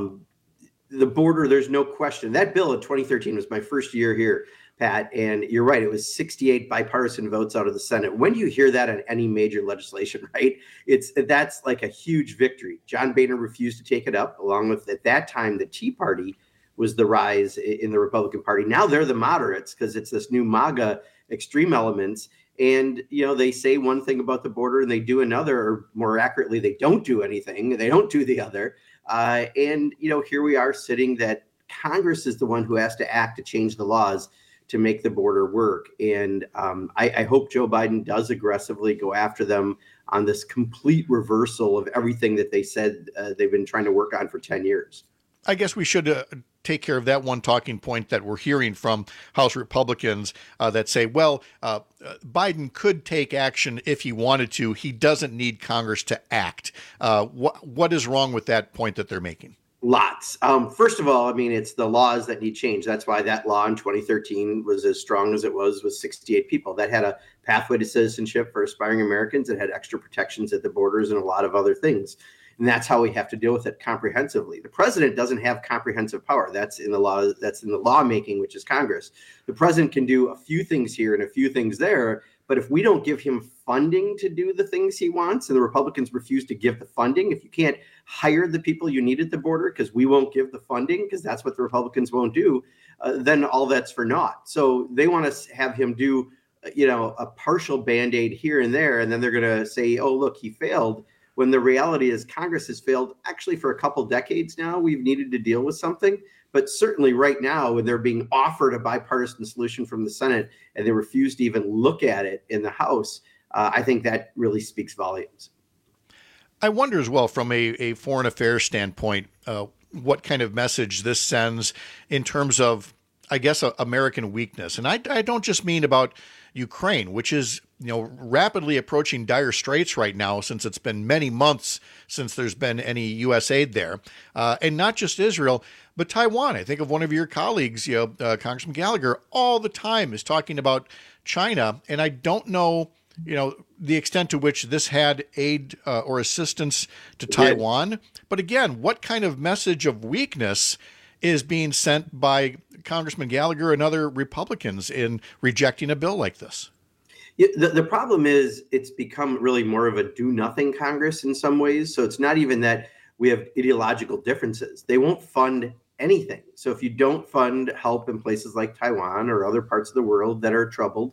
The border, there's no question. That bill in 2013 was my first year here, Pat, and you're right. It was 68 bipartisan votes out of the Senate. When you hear that on any major legislation, right, that's like a huge victory. John Boehner refused to take it up, along with, at that time, the Tea Party was the rise in the Republican Party. Now they're the moderates because it's this new MAGA extreme elements. And, they say one thing about the border and they do another, or more accurately, they don't do anything. They don't do the other. And here we are sitting that Congress is the one who has to act to change the laws to make the border work. And I hope Joe Biden does aggressively go after them on this complete reversal of everything that they said they've been trying to work on for 10 years. I guess we should take care of that one talking point that we're hearing from House Republicans that say, well, Biden could take action if he wanted to. He doesn't need Congress to act. What is wrong with that point that they're making? Lots. First of all, it's the laws that need change. That's why that law in 2013 was as strong as it was with 68 people. That had a pathway to citizenship for aspiring Americans. It had extra protections at the borders and a lot of other things. And that's how we have to deal with it comprehensively. The president doesn't have comprehensive power. That's in the law. That's in the lawmaking, which is Congress. The president can do a few things here and a few things there. But if we don't give him funding to do the things he wants, and the Republicans refuse to give the funding, if you can't hire the people you need at the border because we won't give the funding, because that's what the Republicans won't do, then all that's for naught. So they want to have him do, a partial Band-Aid here and there, and then they're going to say, oh, look, he failed. When the reality is Congress has failed actually for a couple decades now. We've needed to deal with something. But certainly right now, when they're being offered a bipartisan solution from the Senate and they refuse to even look at it in the House, I think that really speaks volumes. I wonder as well, from a foreign affairs standpoint, what kind of message this sends in terms of, I guess, American weakness. And I don't just mean about Ukraine, which is rapidly approaching dire straits right now, since it's been many months since there's been any U.S. aid there, and not just Israel, but Taiwan. I think of one of your colleagues, Congressman Gallagher, all the time is talking about China, and I don't know, the extent to which this had aid or assistance to Taiwan. But again, what kind of message of weakness is being sent by Congressman Gallagher and other Republicans in rejecting a bill like this? Yeah, the problem is it's become really more of a do-nothing Congress in some ways. So it's not even that we have ideological differences. They won't fund anything. So if you don't fund help in places like Taiwan or other parts of the world that are troubled,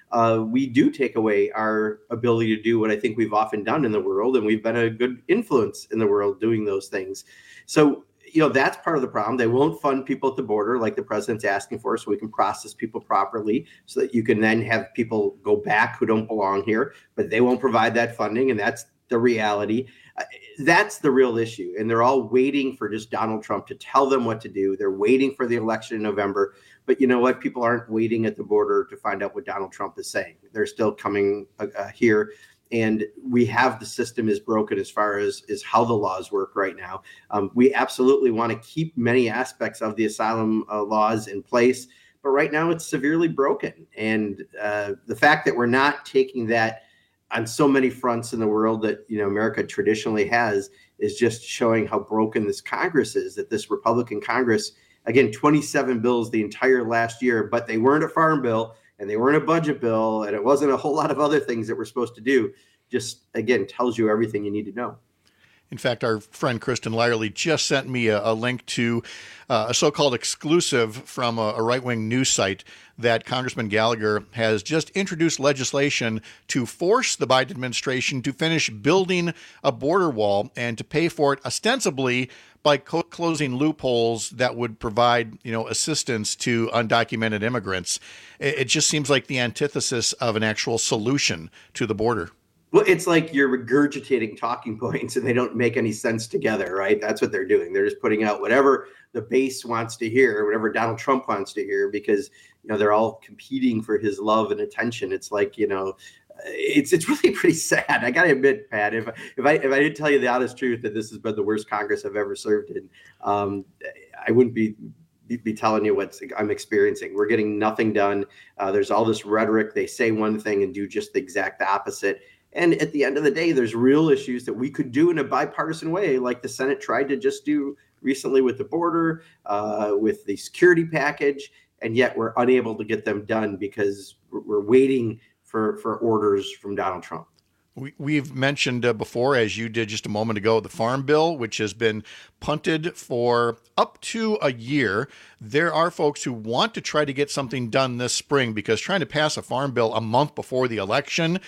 we do take away our ability to do what I think we've often done in the world. And we've been a good influence in the world doing those things. So that's part of the problem. They won't fund people at the border like the president's asking for, so we can process people properly so that you can then have people go back who don't belong here, but they won't provide that funding. And that's the reality. That's the real issue. And they're all waiting for just Donald Trump to tell them what to do. They're waiting for the election in November. But you know what? People aren't waiting at the border to find out what Donald Trump is saying. They're still coming here. And we have the system is broken as far as how the laws work right now. We absolutely want to keep many aspects of the asylum laws in place, but right now it's severely broken. And the fact that we're not taking that on so many fronts in the world that America traditionally has is just showing how broken this Congress is. That this Republican Congress, again, 27 bills the entire last year, but they weren't a farm bill. And they weren't a budget bill, and it wasn't a whole lot of other things that we're supposed to do. Just, again, tells you everything you need to know. In fact, our friend Kristen Lyerly just sent me a link to a so-called exclusive from a right-wing news site that Congressman Gallagher has just introduced legislation to force the Biden administration to finish building a border wall and to pay for it ostensibly by closing loopholes that would provide, assistance to undocumented immigrants. It just seems like the antithesis of an actual solution to the border. Well, it's like you're regurgitating talking points and they don't make any sense together, right? That's what they're doing. They're just putting out whatever the base wants to hear, whatever Donald Trump wants to hear, because, they're all competing for his love and attention. It's like, it's really pretty sad. I got to admit, Pat, if I didn't tell you the honest truth that this has been the worst Congress I've ever served in, I wouldn't be telling you what I'm experiencing. We're getting nothing done. There's all this rhetoric. They say one thing and do just the exact opposite. And at the end of the day, there's real issues that we could do in a bipartisan way, like the Senate tried to just do recently with the border, with the security package, and yet we're unable to get them done because we're waiting for orders from Donald Trump. We've mentioned before, as you did just a moment ago, the Farm Bill, which has been punted for up to a year. There are folks who want to try to get something done this spring because trying to pass a Farm Bill a month before the election,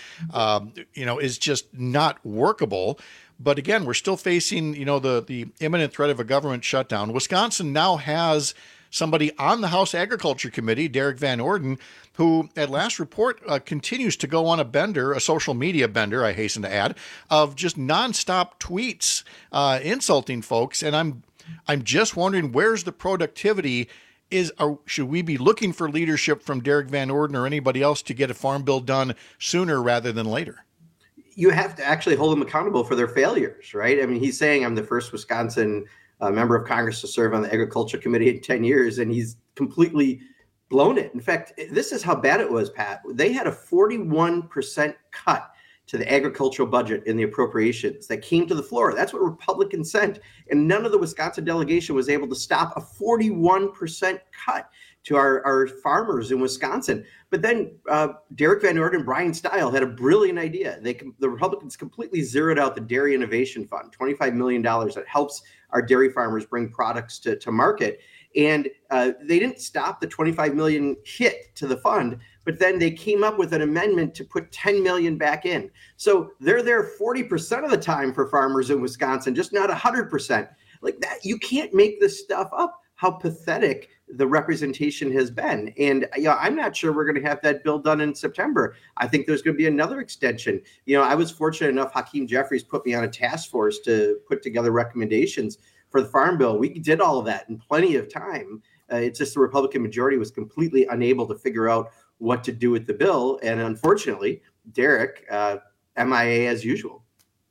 is just not workable. But again, we're still facing, the imminent threat of a government shutdown. Wisconsin now has somebody on the House Agriculture Committee, Derek Van Orden, who at last report continues to go on a social media bender, I hasten to add, of just nonstop tweets insulting folks. And I'm just wondering, where's the productivity? Should we be looking for leadership from Derek Van Orden or anybody else to get a farm bill done sooner rather than later? You have to actually hold them accountable for their failures, right? I mean, he's saying I'm the first Wisconsin member of Congress to serve on the Agriculture Committee in 10 years, and he's completely blown it. In fact, this is how bad it was, Pat. They had a 41% cut to the agricultural budget in the appropriations that came to the floor. That's what Republicans sent. And none of the Wisconsin delegation was able to stop a 41% cut to our farmers in Wisconsin. But then Derek Van Orden and Brian Stile had a brilliant idea. The Republicans completely zeroed out the Dairy Innovation Fund, $25 million that helps our dairy farmers bring products to market. And they didn't stop the $25 million hit to the fund, but then they came up with an amendment to put $10 million back in. So they're there 40% of the time for farmers in Wisconsin, just not 100%. Like that, you can't make this stuff up. How pathetic the representation has been. And I'm not sure we're going to have that bill done in September. I think there's going to be another extension. I was fortunate enough, Hakeem Jeffries put me on a task force to put together recommendations for the Farm Bill. We did all of that in plenty of time. It's just the Republican majority was completely unable to figure out what to do with the bill. And unfortunately, Derek, MIA as usual.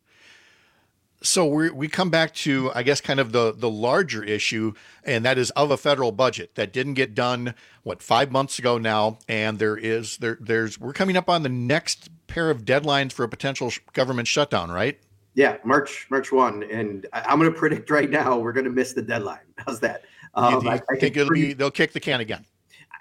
So we come back to, I guess, kind of the larger issue, and that is of a federal budget that didn't get done, 5 months ago now, and we're coming up on the next pair of deadlines for a potential government shutdown, right? Yeah, March 1, and I'm going to predict right now we're going to miss the deadline. How's that? I think they'll kick the can again.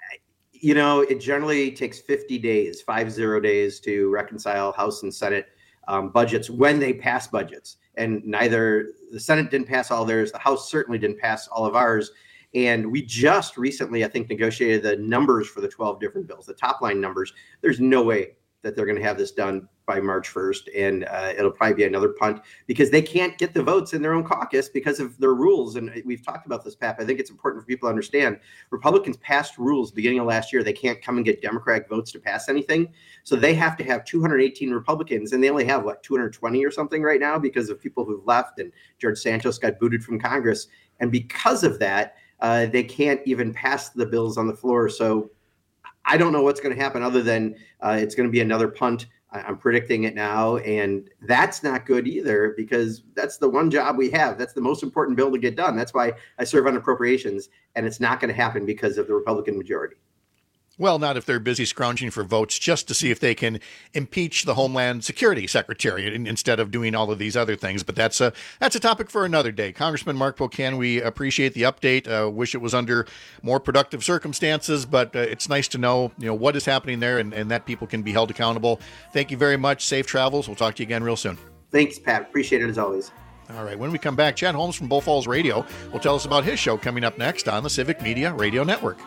It generally takes 50 days to reconcile House and Senate budgets when they pass budgets. And neither the Senate didn't pass all theirs. The House certainly didn't pass all of ours. And we just recently, I think, negotiated the numbers for the 12 different bills, the top line numbers. There's no way that they're going to have this done by March 1st. And it'll probably be another punt because they can't get the votes in their own caucus because of their rules. And we've talked about this, Pat. I think it's important for people to understand. Republicans passed rules beginning of last year. They can't come and get Democratic votes to pass anything. So they have to have 218 Republicans, and they only have, 220 or something right now because of people who've left, and George Santos got booted from Congress. And because of that, they can't even pass the bills on the floor. So I don't know what's going to happen other than it's going to be another punt. I'm predicting it now, and that's not good either because that's the one job we have. That's the most important bill to get done. That's why I serve on appropriations, and it's not going to happen because of the Republican majority. Well, not if they're busy scrounging for votes just to see if they can impeach the Homeland Security Secretary instead of doing all of these other things. But that's a topic for another day. Congressman Mark Pocan, we appreciate the update. Wish it was under more productive circumstances, but it's nice to know what is happening there and that people can be held accountable. Thank you very much. Safe travels. We'll talk to you again real soon. Thanks, Pat. Appreciate it as always. All right, when we come back, Chad Holmes from Bull Falls Radio will tell us about his show coming up next on the Civic Media Radio Network.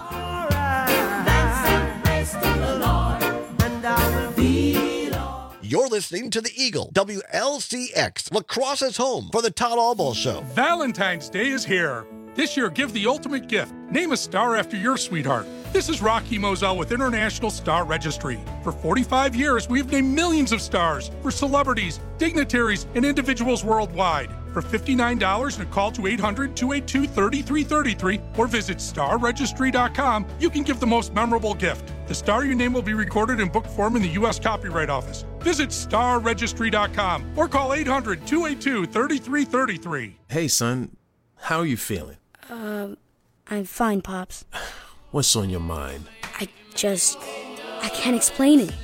You're listening to the Eagle, WLCX, Lacrosse's home for the Todd Alball Show. Valentine's Day is here. This year, give the ultimate gift. Name a star after your sweetheart. This is Rocky Moselle with International Star Registry. For 45 years, we've named millions of stars for celebrities, dignitaries, and individuals worldwide. For $59 and a call to 800-282-3333 or visit starregistry.com, you can give the most memorable gift. The star your name will be recorded in book form in the U.S. Copyright Office. Visit starregistry.com or call 800-282-3333. Hey, son. How are you feeling? I'm fine, Pops. What's on your mind? I can't explain it.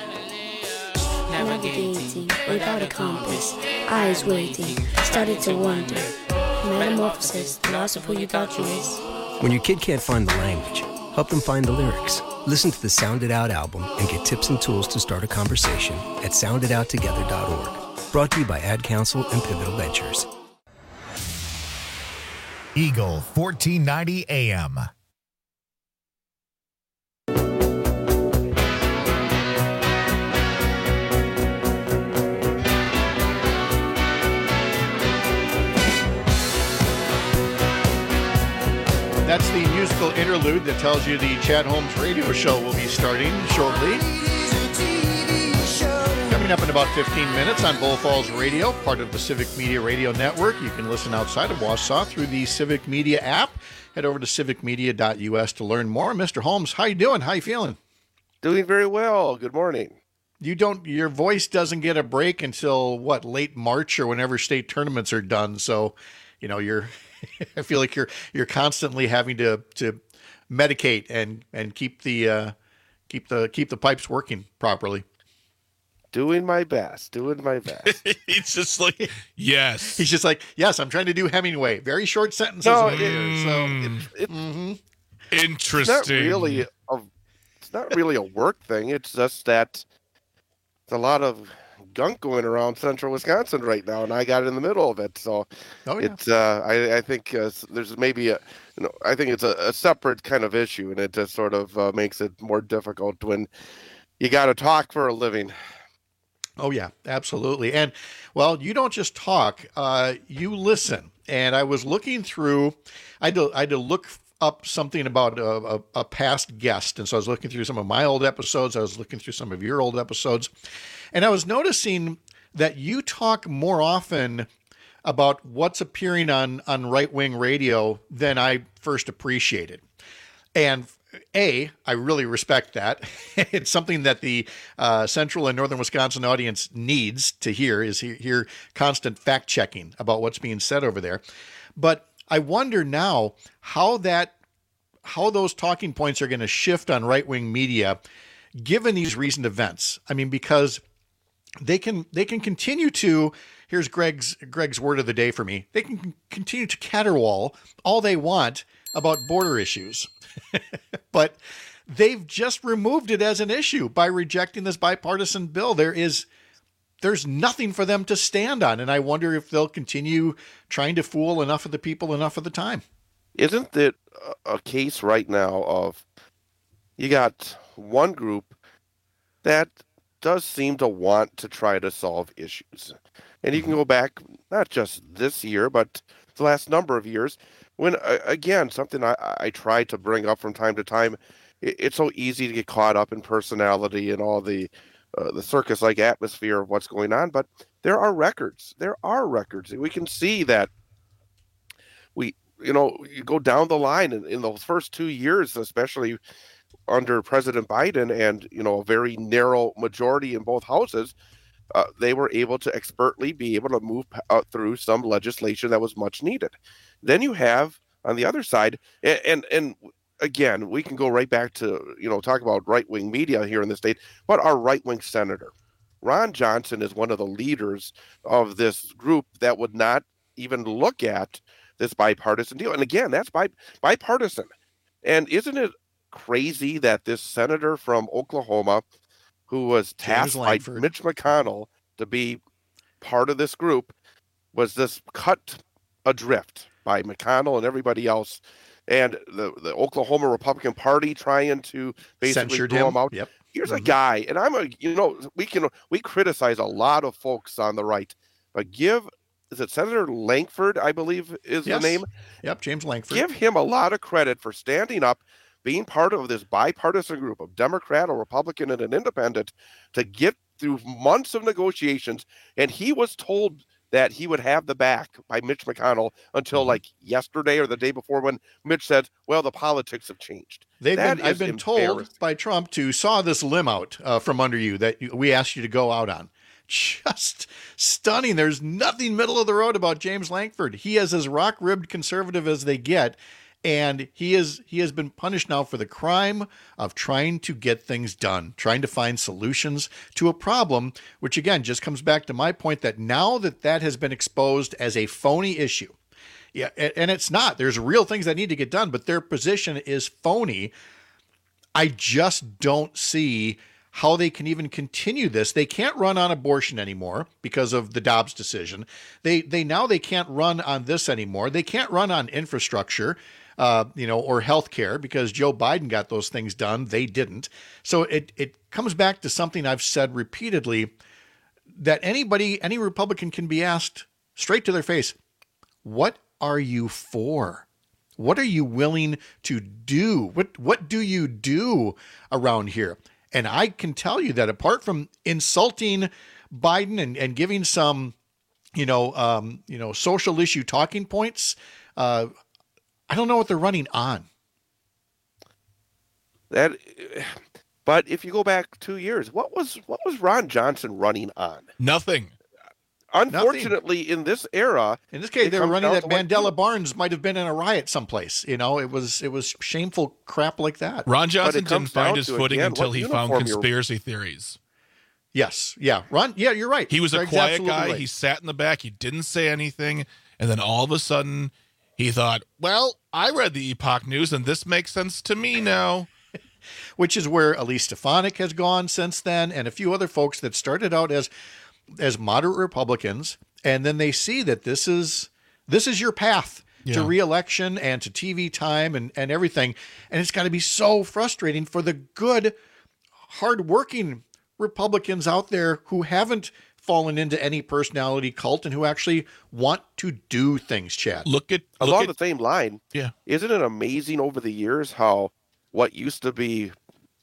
Navigating without a compass, eyes waiting, started to wonder. Metamorphosis, the loss of who you thought you is. When your kid can't find the language, help them find the lyrics. Listen to the Sound It Out album and get tips and tools to start a conversation at sounditouttogether.org. Brought to you by Ad Council and Pivotal Ventures. Eagle 1490 AM. That's the musical interlude that tells you the Chad Holmes radio show will be starting shortly. Coming up in about 15 minutes on Bull Falls Radio, part of the Civic Media Radio Network. You can listen outside of Wausau through the Civic Media app. Head over to civicmedia.us to learn more. Mr. Holmes, how you doing? How you feeling? Doing very well. Good morning. Your voice doesn't get a break until late March or whenever state tournaments are done. So, you're I feel like you're constantly having to medicate and keep the pipes working properly. Doing my best. He's just like, yes. He's just like, yes, I'm trying to do Hemingway. Very short sentences. Interesting. It's not really a work thing. It's just that it's a lot of gunk going around central Wisconsin right now, and I got in the middle of it. So it's I think there's maybe I think it's a separate kind of issue, and it just sort of makes it more difficult when you got to talk for a living. Oh yeah, absolutely. And you don't just talk, you listen. And I was looking through, I had to look up something about a past guest. And so I was looking through some of my old episodes. I was looking through some of your old episodes. And I was noticing that you talk more often about what's appearing on right-wing radio than I first appreciated. And I really respect that. It's something that the central and northern Wisconsin audience needs to hear, is hear constant fact-checking about what's being said over there. But I wonder now how those talking points are going to shift on right-wing media given these recent events. I mean, because they can continue to, here's Greg's word of the day for me, they can continue to caterwaul all they want about border issues. But they've just removed it as an issue by rejecting this bipartisan bill. There's nothing for them to stand on. And I wonder if they'll continue trying to fool enough of the people enough of the time. Isn't it a case right now of you got one group that does seem to want to try to solve issues? And you can go back, not just this year, but the last number of years, when, again, something I try to bring up from time to time, it's so easy to get caught up in personality and all the circus-like atmosphere of what's going on. But there are records. We can see that you go down the line in those first 2 years, especially under President Biden and, a very narrow majority in both houses, they were able to expertly be able to move through some legislation that was much needed. Then you have on the other side, and again, we can go right back to, talk about right-wing media here in the state, but our right-wing senator, Ron Johnson, is one of the leaders of this group that would not even look at this bipartisan deal. And again, that's bipartisan. And isn't it crazy that this senator from Oklahoma, who was tasked by Mitch McConnell to be part of this group, was this cut adrift by McConnell and everybody else, and the Oklahoma Republican Party trying to basically Censured throw him. him out. Yep. Here's a guy, and we criticize a lot of folks on the right, but is it Senator Lankford, I believe is the name? Yep, James Lankford. Give him a lot of credit for standing up, being part of this bipartisan group of Democrat, a Republican, and an independent to get through months of negotiations. And he was told that he would have the back by Mitch McConnell until like yesterday or the day before, when Mitch said, well, the politics have changed. I've been told by Trump to saw this limb out from under you that we asked you to go out on. Just stunning. There's nothing middle of the road about James Lankford. He is as rock-ribbed conservative as they get, and he has been punished now for the crime of trying to get things done, trying to find solutions to a problem, which again just comes back to my point that now that has been exposed as a phony issue. Yeah, and it's not. There's real things that need to get done, but their position is phony. I just don't see how they can even continue this. They can't run on abortion anymore because of the Dobbs decision. They can't run on this anymore. They can't run on infrastructure, or healthcare because Joe Biden got those things done. They didn't. So it comes back to something I've said repeatedly, that any Republican can be asked straight to their face, what are you for? What are you willing to do? What do you do around here? And I can tell you that apart from insulting Biden and giving some, social issue talking points, I don't know what they're running on. But if you go back 2 years, what was Ron Johnson running on? Nothing. Unfortunately, in this era, in this case, they were running that Mandela Barnes might have been in a riot someplace. It was shameful crap like that. Ron Johnson didn't find his footing until he found conspiracy theories. Yes, yeah, Ron. Yeah, you're right. He was a quiet guy. Right. He sat in the back. He didn't say anything, and then all of a sudden, he thought, "Well, I read the Epoch News, and this makes sense to me now." Which is where Elise Stefanik has gone since then, and a few other folks that started out as moderate Republicans, and then they see that this is your path to re-election and to TV time and everything. And it's got to be so frustrating for the good, hardworking Republicans out there who haven't fallen into any personality cult and who actually want to do things, Chad. Along the same line, isn't it amazing over the years how what used to be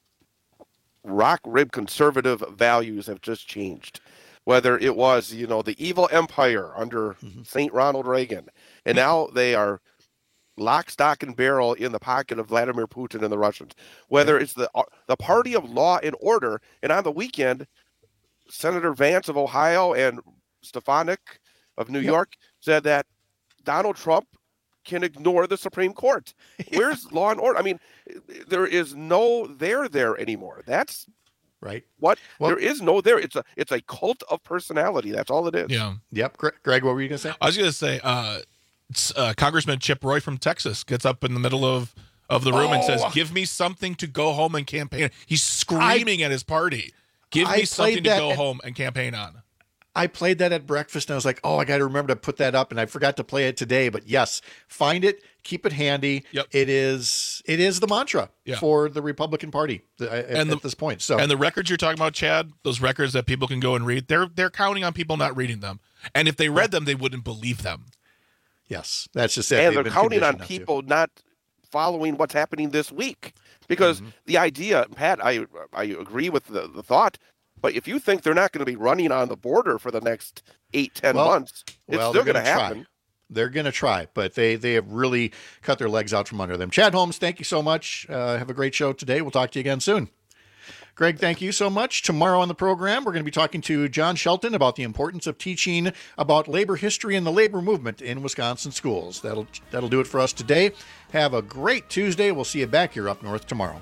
rock-ribbed conservative values have just changed? Whether it was, the evil empire under St. Ronald Reagan, and now they are lock, stock, and barrel in the pocket of Vladimir Putin and the Russians. Whether it's the party of law and order, and on the weekend, Senator Vance of Ohio and Stefanik of New York said that Donald Trump can ignore the Supreme Court. Where's law and order? I mean, there is no there anymore. That's right. There is no there. It's a cult of personality. That's all it is. Yeah. Yep. Greg, what were you going to say? I was going to say, Congressman Chip Roy from Texas gets up in the middle of the room and says, "Give me something to go home and campaign." He's screaming at his party. Give me something to go home and campaign on. I played that at breakfast and I was like, I got to remember to put that up, and I forgot to play it today. But yes, find it, keep it handy. Yep. It is the mantra for the Republican Party at this point. So, and the records you're talking about, Chad, those records that people can go and read, they're counting on people not reading them. And if they read them, they wouldn't believe them. Yes, that's just it. And they're counting on people not following what's happening this week. Because the idea, Pat, I agree with the thought, but if you think they're not going to be running on the border for the next 8-10 months, it's still going to happen. They're going to try, but they have really cut their legs out from under them. Chad Holmes, thank you so much. Have a great show today. We'll talk to you again soon. Greg, thank you so much. Tomorrow on the program, we're going to be talking to John Shelton about the importance of teaching about labor history and the labor movement in Wisconsin schools. That'll do it for us today. Have a great Tuesday. We'll see you back here up north tomorrow.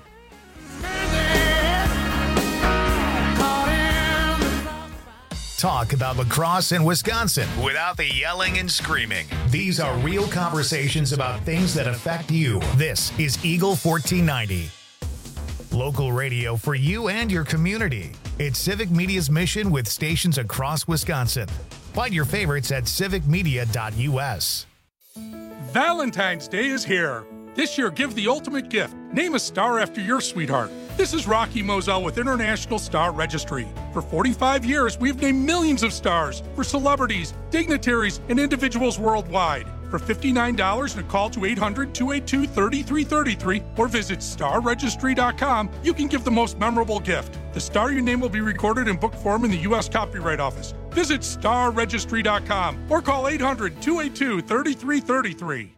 Talk about lacrosse in Wisconsin without the yelling and screaming. These are real conversations about things that affect you. This is Eagle 1490. Local radio for you and your community. It's Civic Media's mission with stations across Wisconsin. Find your favorites at civicmedia.us. Valentine's Day is here. This year, give the ultimate gift. Name a star after your sweetheart. This is Rocky Moselle with International Star Registry. For 45 years, we've named millions of stars for celebrities, dignitaries, and individuals worldwide. For $59 and a call to 800-282-3333 or visit starregistry.com, you can give the most memorable gift. The star you name will be recorded in book form in the U.S. Copyright Office. Visit starregistry.com or call 800-282-3333.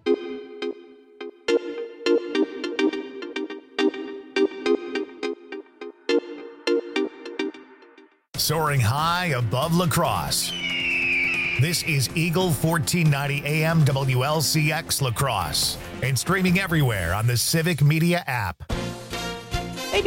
Soaring high above La Crosse. This is Eagle 1490 AM WLCX La Crosse and streaming everywhere on the Civic Media app.